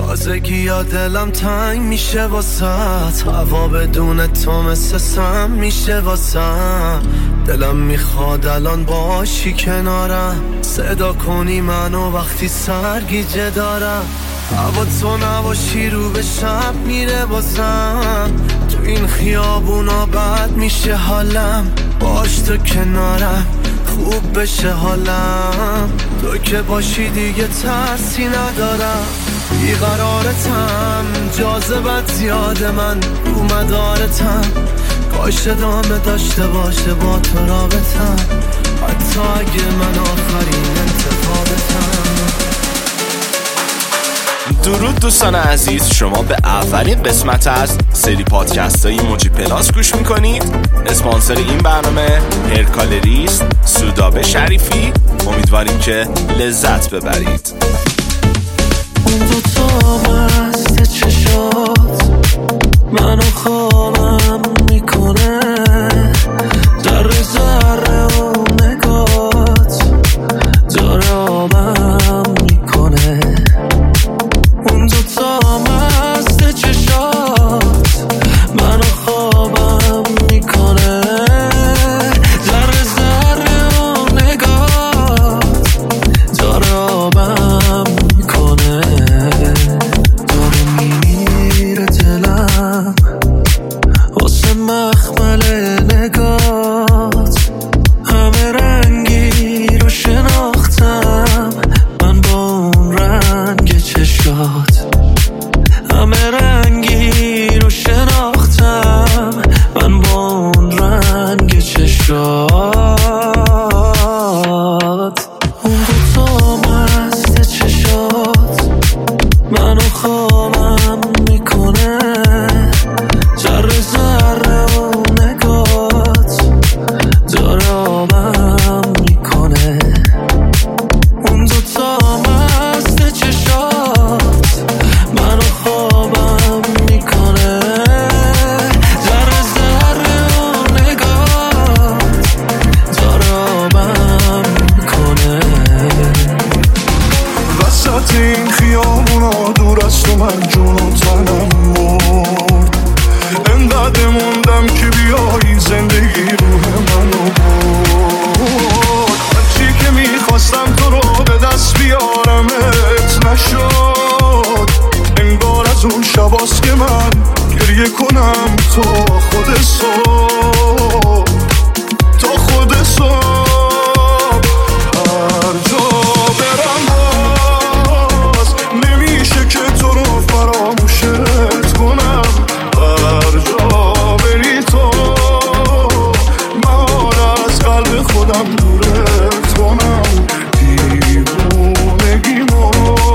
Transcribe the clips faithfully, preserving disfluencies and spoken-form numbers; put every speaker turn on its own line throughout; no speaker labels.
تازگی یا دلم تنگ میشه واسط، هوا بدون تو مثل سم میشه واسم. دلم میخواد الان باشی کنارم، صدا کنی منو وقتی سرگیجه دارم. هوا تو نباشی رو به شب میره واسم، تو این خیابونا بد میشه حالم. باش تو کنارم خوب بشه حالم، تو که باشی دیگه ترسی ندارم. بیقرارتم جاذبت زیاد من رو مدارتم، کاش ادامه داشته باشه با تو رابطم، حتی اگه من آخرین انتخابتم.
درود دوستان عزیز، شما به اولین قسمت از سری پادکست های موجی پلاس گوش میکنید. اسپانسر این برنامه هرکالریست سودابه شریفی. امیدواریم که لذت ببرید.
اون دو تا مست چشات منو خوابم میکنه، ذره ذره اون نگات داره آبم میکنه. اون دو تا مست چشات منو خوابم میکنه، ذره ذره اون نگات داره آبم میکنه. داره میمیره دلم واسه مخمل نگات، همه رنگی رو شناختم من با اون رنگ چشات، همه رنگی رو شناختم من با اون رنگ چشات. اون دو تا مست چشات منو خوابم میکنه، ذره ذره اون نگات داره آبم میکنه. اون دو تا مست چشات منو خوابم میکنه، ذره ذره اون نگات داره آبم میکنه.
وسط این خیابونا دور از تو من جون و تنم مرد، انقدر موندم که بیایی زندگی روح منو برد. هرچی که میخواستم تو رو به دست بیارمت نشد، انگار از اون شباست که من گریه کنم تو خود صبح، تو خود صبح. هر جا برم باز نمیشه که تو رو فراموشت کنم، هر جا بری تو من از قلب خودم دورت کنم. دیوونگیمو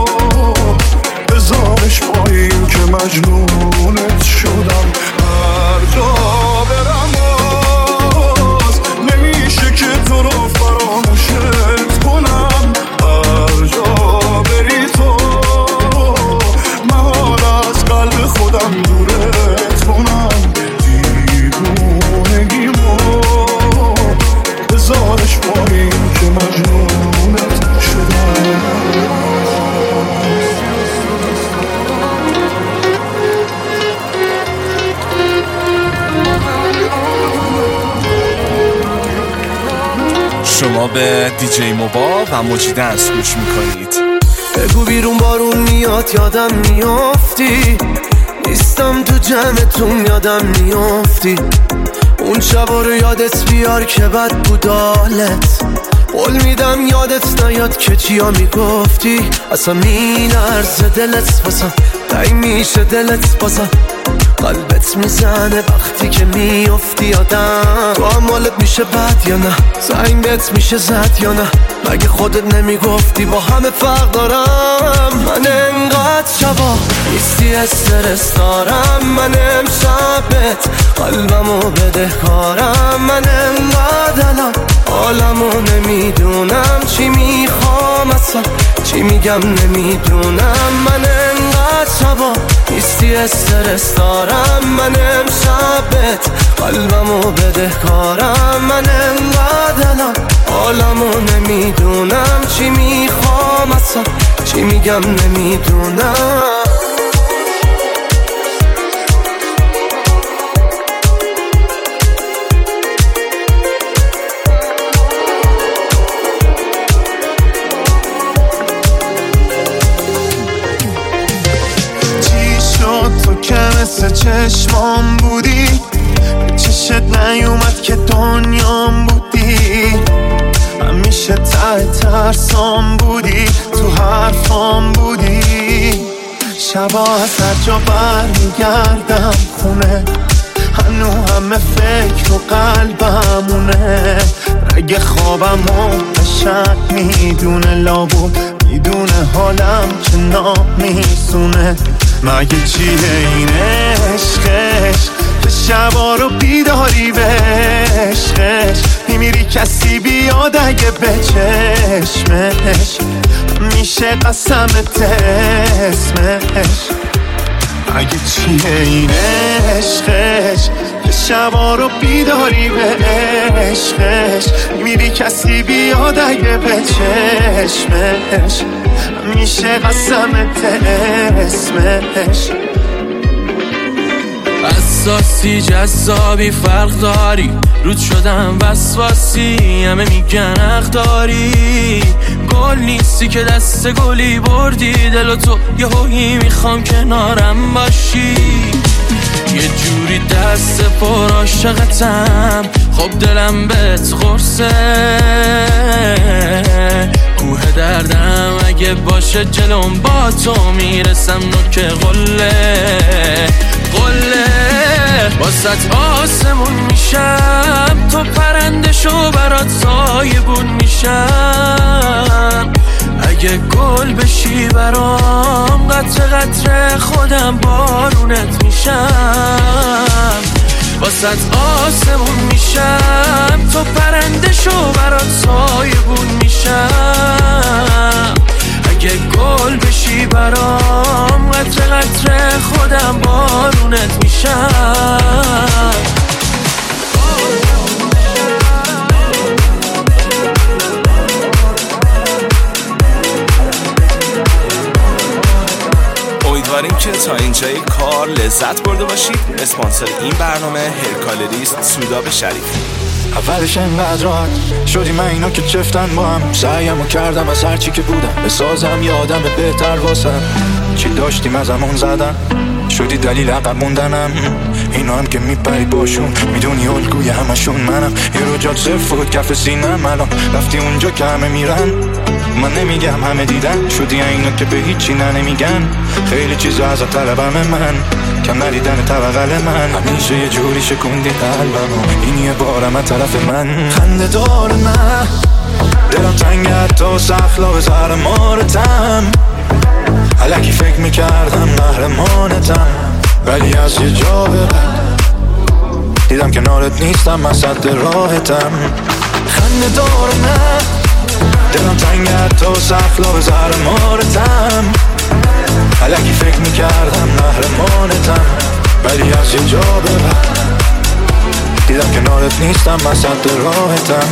بذارش پایین که مجنونت شدم. هر جا برم باز نمیشه که تو رو فراموشت کنم، هر جا بری تو من از قلب خودم دورت کنم. دیوونگیمو بذارش پایین که مجنونت شدم.
شما به دیجی موبا و موجی دنس گوش میکنید.
بگو بیرون بارون میاد یادم میافتی، نیستم تو جمعتون یادم میافتی. اون شبا رو یادت بیار که بد بود حالت، قول میدم یادت نیاد که چیا میگفتی. اصلا میلرزه دلت باسم، تنگ میشه دلت باسم، قلبت میزنه وقتی که میافتی یادم. تو هم حالت میشه بد یا نه، زنگت میشه زد یا نه، مگه خودت نمیگفتی با همه فرق دارم. من انقدر شبا نیستی استرس دارم، من امشبت قلبمو بدهکارم. من انقدر الان حالمو نمیدونم، چی میخوام اصلا چی میگم نمیدونم. من انقدر شبا نیستی استرس دارم، من امشبت قلبمو بدهکارم. من انقدر الان حالمو نمیدونم، چی میخوام اصلا چی میگم نمیدونم.
واسه چشمام بودی، به چشت نیومد که دنیام بودی، همیشه ته ترسام بودی، تو حرفام بودی. شبا از هر جا برمیگردم خونه، هنو همه فکر و قلبمونه. رگ خوابم و قشنگ میدونه، لابود میدونه حالم که نامیسونه. مگه چیه این عشقش که شبا رو بیداری به عشقش میمیری کسی بیاد اگه به چشمش میشه قسمت اسمش. مگه چیه این عشقش که شبا رو بیداری به عشقش میمیری کسی بیاد اگه به چشمش میشه قسمت اسمش.
حساسی جذابی فرق داری، رود شدم وسواسی، همه میگن حق داری. گل نیستی که دست گلی بردی، دل و تو یه هویی میخوام کنارم باشی. یه جوری دست پر عاشقتم، خب دلم بهت قرصه. کوه دردم اگه باشه جلوم با تو میرسم نوک قله قله. واسط آسمون میشم، تو پرنده شو برات سایبون میشم. اگه گل بشی برام، قطره قطره خودم بارونت میشم. واسط آسمون میشم، تو پرنده شو برات سایبون میشم. اگه گل بشی برام، قطره قطره خودم بارونت میشم.
امیدواریم که تا اینجای کار لذت برده باشید. اسپانسر این برنامه هرکالریست سودابه شریفی.
اولش انقدر راحت شدی من اینا که چفتن با هم، سعیمو کردم از هرچی که بودم بسازم یه آدم بهتر واسم. چی داشتیم از همون زدن شدی دلیل عقب موندنم. اینا هم که میپری باشون میدونی الگوی همشون منم. یه رو جات زفت کف سینم، الان رفتی اونجا که همه میرن. من نمیگم همه دیدن، شدی اینا که به هیچی نه نمیگن. خیلی چیزا از طلبم من، کم ندیدن طبقل من. همیشه یه جوری شکوندی قلبمو، این یه بارم از طرف من. خنده دار نه دلم تنگت تا سخلا به زهر مارتم. الکی فکر میکردم قهرمانتم، ولی از یه جا به بعد دیدم کنارت نیستم، من صد راحتم. خنده دار نه دلم تنگت تا سخلا به زهر مارتم. الکی فکر میکردم قهرمانتم، ولی از یه جا به بعد دیدم کنارت نیستم، من صد راحتم.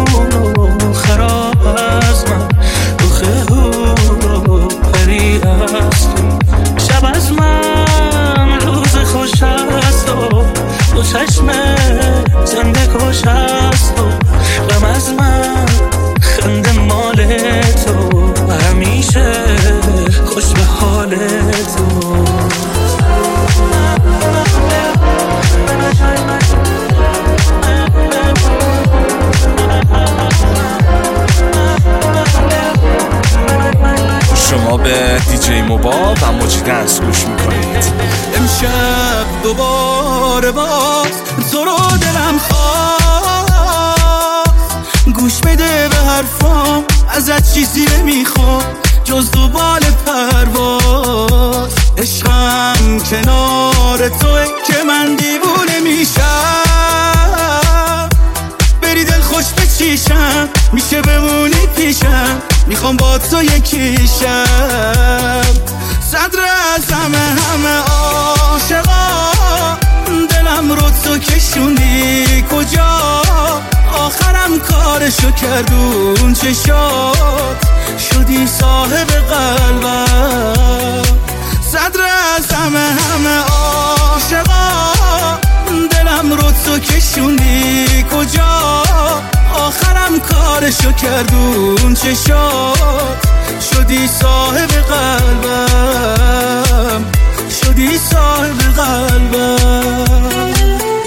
خراب از من، بخه هو پریم
شما به دیجی موبا و موجی دنس گوش میکنید.
امشب دوباره باز تو رو دلم خواست، گوش بده به حرفام، ازت چیزی نمیخوام جز دو بال پرواز. عشقم کنار توه که من دیوونه میشم، بری دل خوش بچیشم، میشه بمونی پیشم، میخوام با تو یکیشم. صدر از همه همه عاشقا، دلم رو تو کشوندی کجا، آخرم کارشو کردون چشات، شدی صاحب قلبم. صدر از همه همه عاشقا، دلم رو تو کشوندی کجا، آخرم کارشو کردون چشات، شدی صاحب قلبم، شدی صاحب قلبم.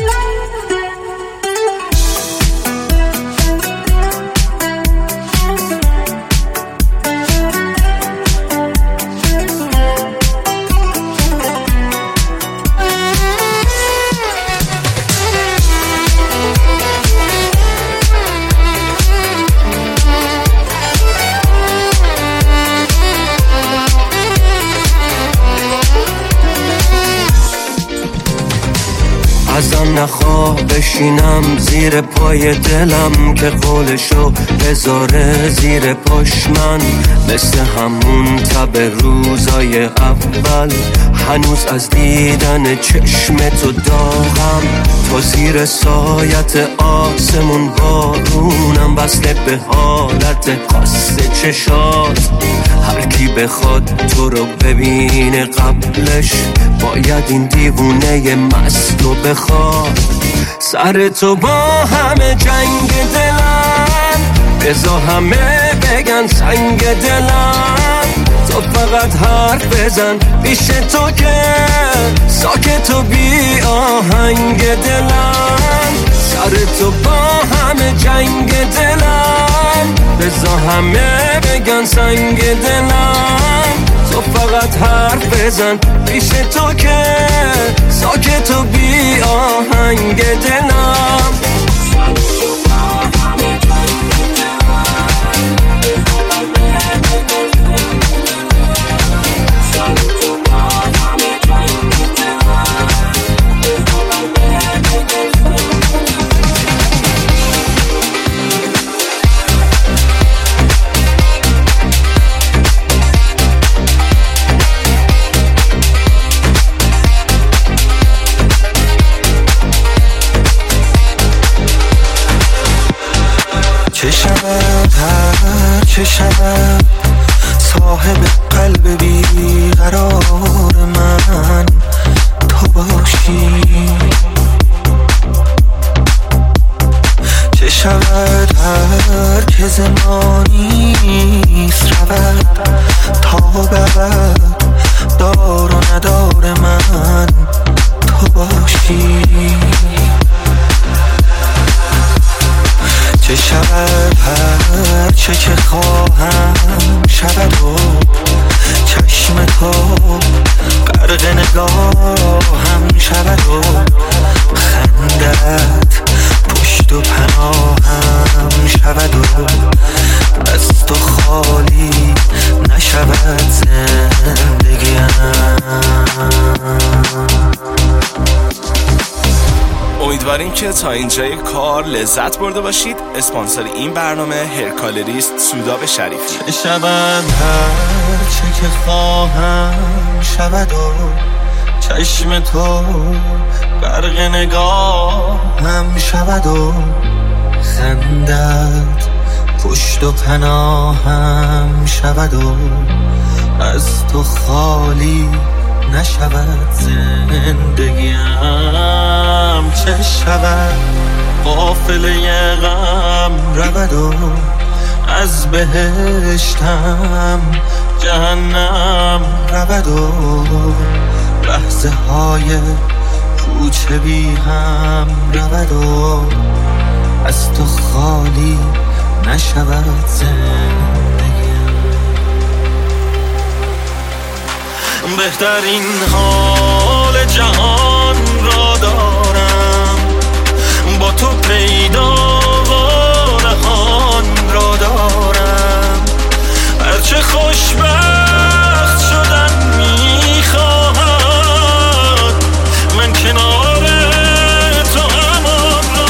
ازم نخواه بشینم زیر پای دلم که قولشو بذاره زیر پاش. من مثل همون تب روزای اول هنوز از دیدن چشم تو داغم، تو زیر سایت آسمون بارونم، وصله به حالت خاص چشات. هر کی بخواد تو رو ببینه قبلش باید این دیوونه مست رو بخواد. سر تو با همه جنگ دلم، بذار همه بگن سنگ دلم، تو فقط حرف بزن پیش تو که ساکت و بی آهنگ دلم. سر تو با همه جنگ دلم، بذار همه بگن سنگ دلم، تو فقط حرف بزن پیش تو که ساکت و بی آهنگ دلم. چه شود هر چه شود صاحب قلب بیقرار من تو باشی. چه شود هر که زمانیست رود تا بعد دار و ندار من تو باشی. چه شود هر چه که خواهم شود و چشم تو غرق نگاهم شود و خندت پشت و پناهم شود و از تو خالی نشود زندگیم.
امیدواریم که تا اینجای کار لذت برده باشید. اسپانسر این برنامه هرکالریست سودابه شریفی.
چه شود هر چه که خواهم شود و چشم تو غرق نگاهم شود و خندت پشت و پناهم شود و از تو خالی نشود زندگیم. چه شود قافله غم رود و از بهشتم جهنم رود و لحظه های کوچه بی هم رود و از تو خالی نشود زندگیم.
بهترین حال جهان را دارم، با تو پیدا و نهان را دارم. هرچه خوشبخت شدن میخواهد من کنار تو همان را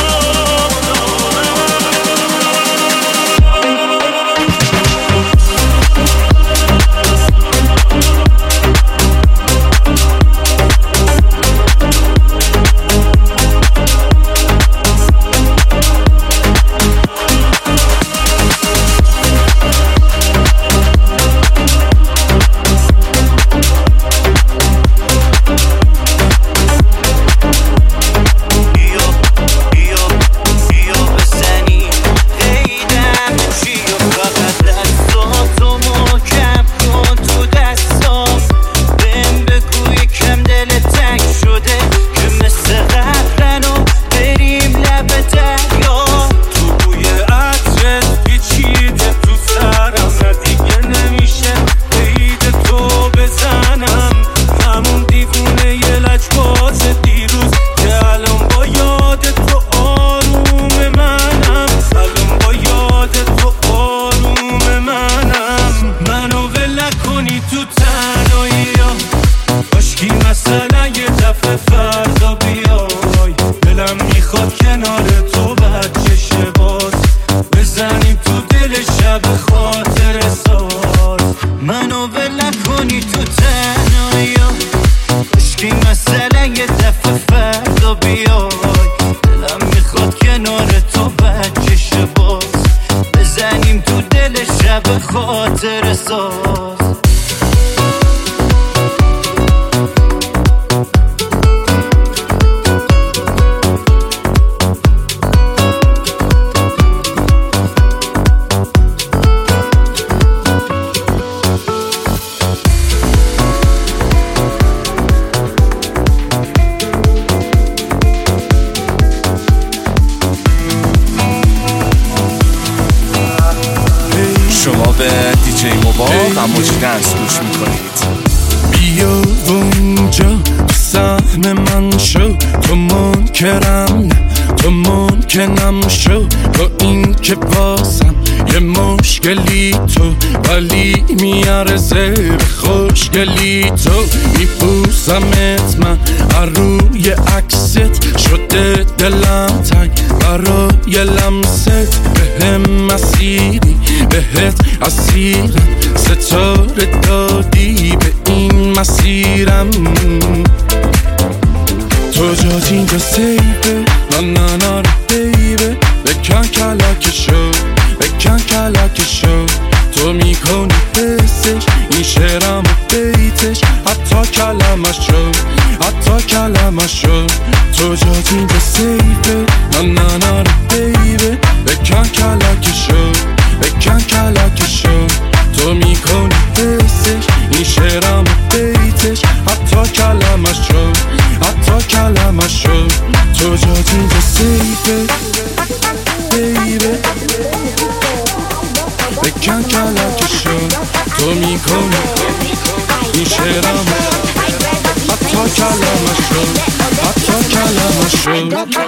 خوشگلی تو میپوسمت من روی عکست شده دلم تنگ برای لمست بهم مسیری بهت اسیرم ستاره دادی به این مسیرم تو جات اینجا سیبه نه نه نه بیبه بکن کلکشو بکن کلکشو تو میکنی حسش این شعرم و بیتش حتی کلمشو حتی کلمشو تو جات اینجا سیفه نه نه نه بیبه بکن کلکشو بکن کلکشو تو میکنی حسش این شعرم و بیتش حتی کلمشو حتی کلمشو تو جات اینجا سیفه بیبه بکن کلکشو تو میکنی این شعرم حتی کلمشو حتی کلمشو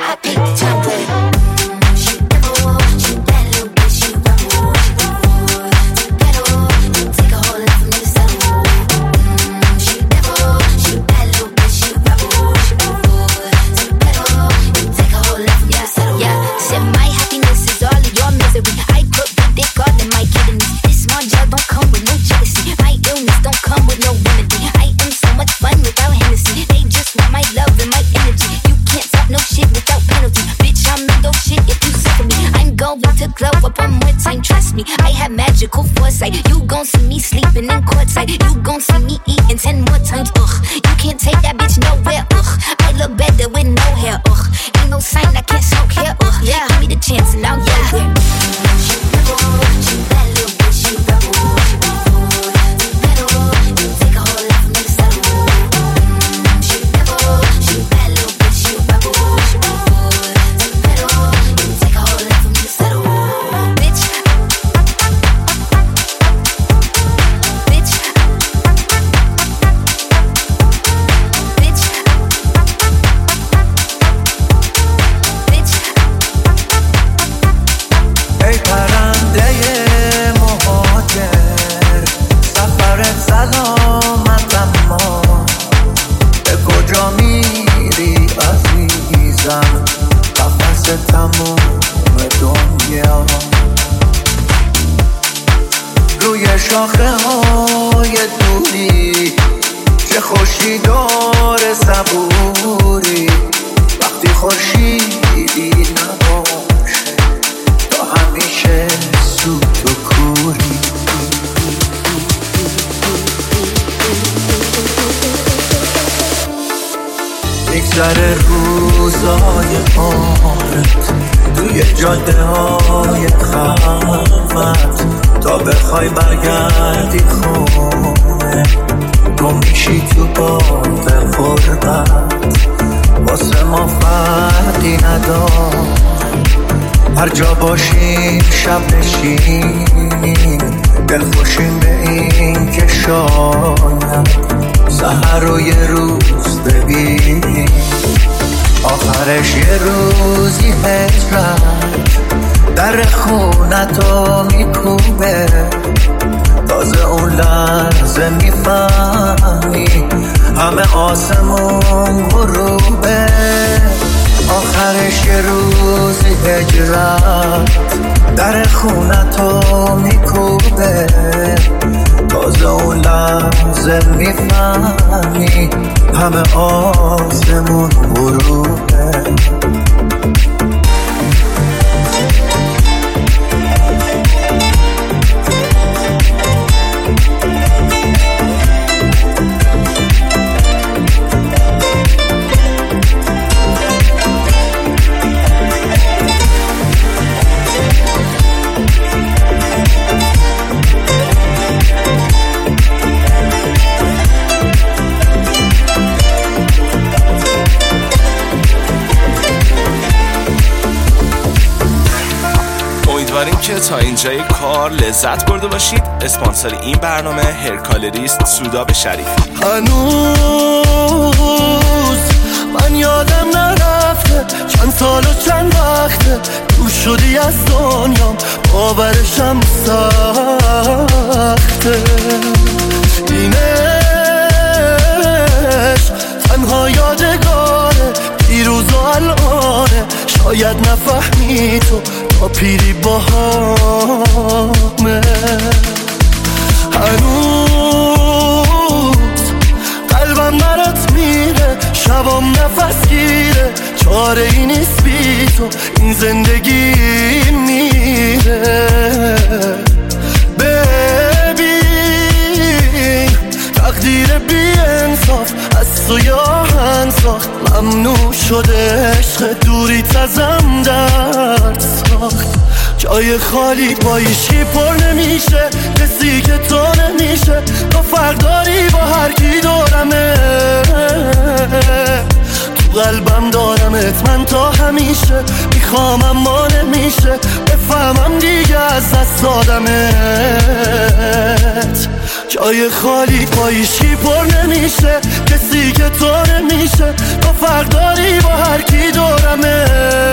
I have magical foresight. You gon' see me sleeping in courtside. You gon' see me eating ten more times. Ugh, you can't take that bitch nowhere. Ugh, I look better with no hair. Ugh, ain't no sign I can't smoke here. Ugh, yeah, give me the chance and I'll get there. She rebel, she bad little bitch. She rebel, she rebel, you take a whole lot from me to settle. She rebel, she bad little bitch. She rebel, she rebel, you take a whole lot from me to settle. Bitch. Bitch,
چه خوشی داره صبوری وقتی خورشیدی نباشه تا همیشه سوت و کوری. میگذره روزای پارت توی جاده های خلوت تا بخوای برگردی خونه گم میشی تو باد غربت. واسه ما فرقی نداره هر جا باشیم شب نشین دل خوشیم به این که شاید سحر رو یه روز ببین آخرش یه روزی هجرت در خونتو میکوبه تازه اون لحظه میفهمی همه آسمون غروبه. آخرش یه روزی هجرت در خونتو میکوبه تازه اون لحظه میفهمی همه آسمون غروبه.
امیدواریم که تا اینجای کار لذت برده باشید. اسپانسر این برنامه هرکالریست سودابه شریفی.
هنوز من یادم نرفته چند سال و چند وقته دور شدی از دنیام باورشم سخته. اینش تنها یادگاره دیروز و الانه شاید نفهمی تو تا پیری با همه. هنوز قلبم برات میره شبام نفس گیره چاره ای نیست بی تو این زندگی میره. ببین تقدیر بی انصاف از تو یاهن ساخت ممنوع شده عشق دوریت ازم درد ساخت. جای خالی با ایشی پر نمیشه کسی که تو نمیشه تو فرق داری با هر کی دورمه تو قلبم دارمت من تا همیشه میخوام اما نمیشه بفهمم دیگه از دست دادمت. جای خالی با ایشی پر نمیشه کسی که تو نمیشه تو فرق داری با هر کی دورمه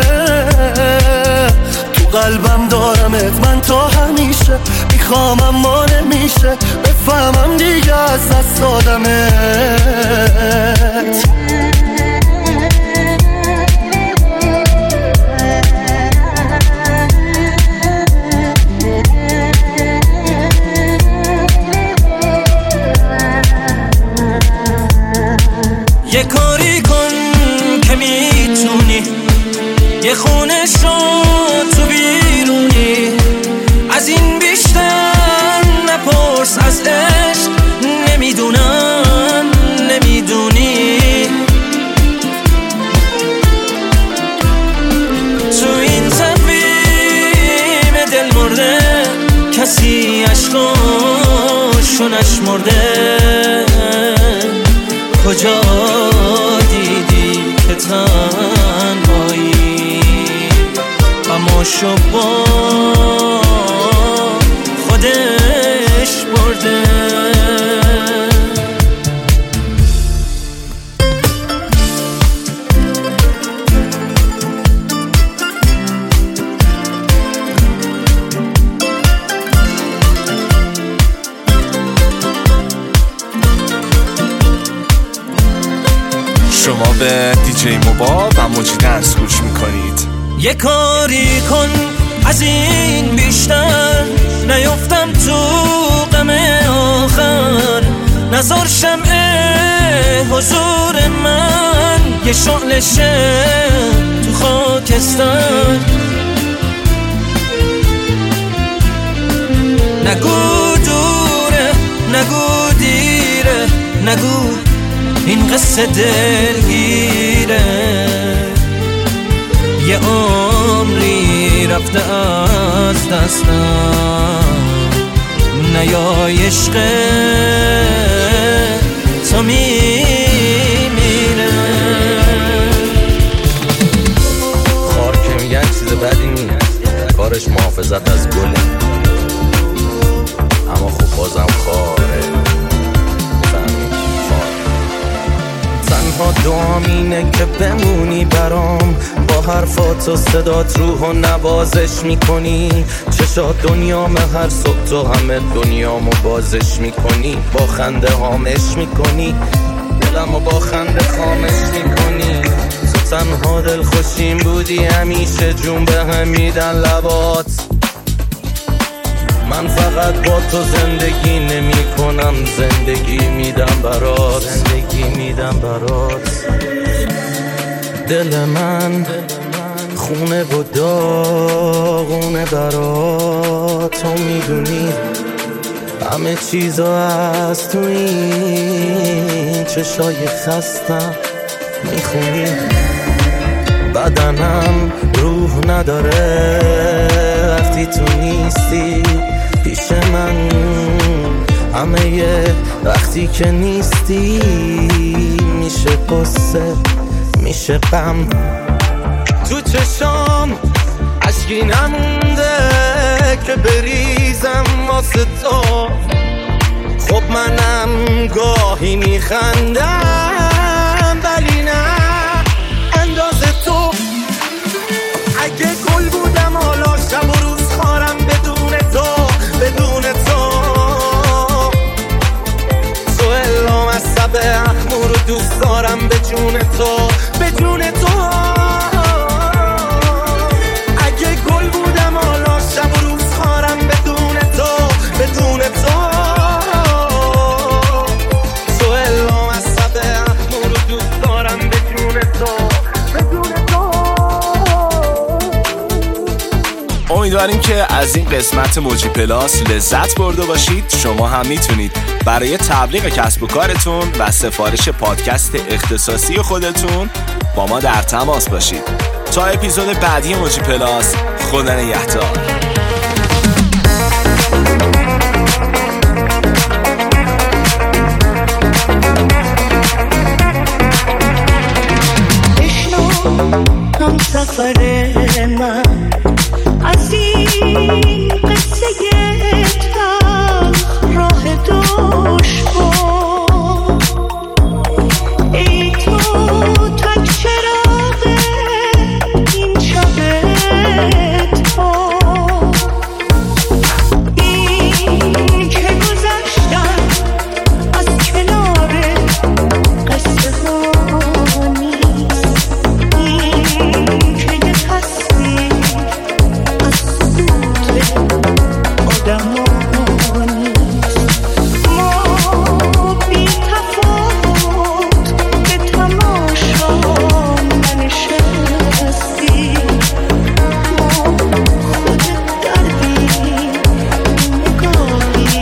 تو قلبم دارمت من تا همیشه میخوام اما نمیشه بفهمم دیگه از دست دادمت.
یه کاری کن که میتونی یه خونه شو تو بیرونی از این بیشتر نپرس از عشق نمیدونم نمیدونی تو این تقویم دل مرده کسی عشقاشو نشمرده کجا دیدی که تنهایی اما شو با خودش برده.
شما به دیجی موبا و موجی دنس گوش میکنید.
یه کاری کن از این بیشتر نیفتم تو غم آخر نزار شمعه حضور من یه شعلشه تو خاکستر. نگو دوره نگو دیره نگو این قصه دلگیره، یه عمری رفته از دستم، نیای عشق تو میمیره.
خار که میگن چیز بدی نیست، کارش محافظت از گله، اما خب بازم خاره. تنها دعام اینه که بمونی برام، با حرفات و صدات روحو نوازش میکنی. چشات دنیام هر صبح تو همه دنیامو بازش میکنی، با خنده هامش میکنی، دلمو با خنده خامش میکنی. تو تنها دل خوشیم بودی، همیشه جون به هم میدن لبات. من فقط با تو زندگی نمی کنم، زندگی میدم برات، زندگی میدم برات. دل من خونه و داغونه برات، تو میدونی همه چیزا از تو این چشای خستم میخونی. بدنم روح نداره وقتی تو نیستی پیش من، همه یه وقتی که نیستی میشه قصه میشه غم. تو چشام عشقی نمونده که بریزم واسه تو، خب منم گاهی میخندم ولی نه اندازه تو. اگه گل بودم حالا شب و روز خارم بدون تو، بدون تو. تو الهام از سب اخمور رو دوست دارم به جون تو، به جون تو. اگه گل بودم حالا شب و روز خارم بدون تو، بدون تو. تو الهام از سب اخمور رو دوست دارم به جون تو، بدون تو.
امیدواریم که از این قسمت موجی پلاس لذت برده باشید. شما هم میتونید برای تبلیغ کسب و کارتون و سفارش پادکست اختصاصی خودتون با ما در تماس باشید. تا اپیزود بعدی موجی پلاس، خدا نگهدار.
هم سفر من از این قصه تلخ راه دشوار، ای تو تک چراغ این شب تار. این که گذشتن از کنار قصه ها نیست، این که یه تصویر از سکوت آدم ها نیست. ما بی تفاوت به تماشا ننشستیم، ما خود دردیم نگاهی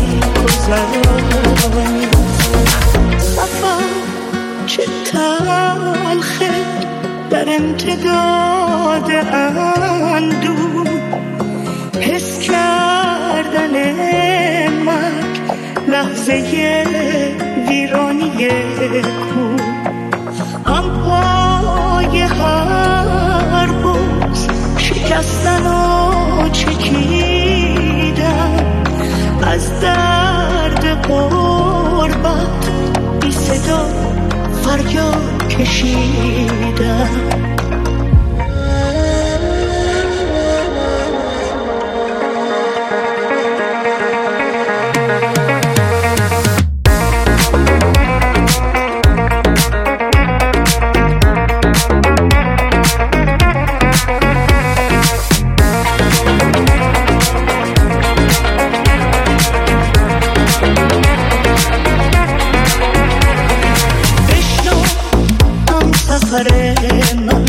گذرانی. سفر چه تلخه در امتداد اندوه، حس کردن مرگ لحظه ویرانی کوه. هم پای هر بوز شکستن و چکیدن، از درد غربت بی صدا فریاد کشیدن. سفر من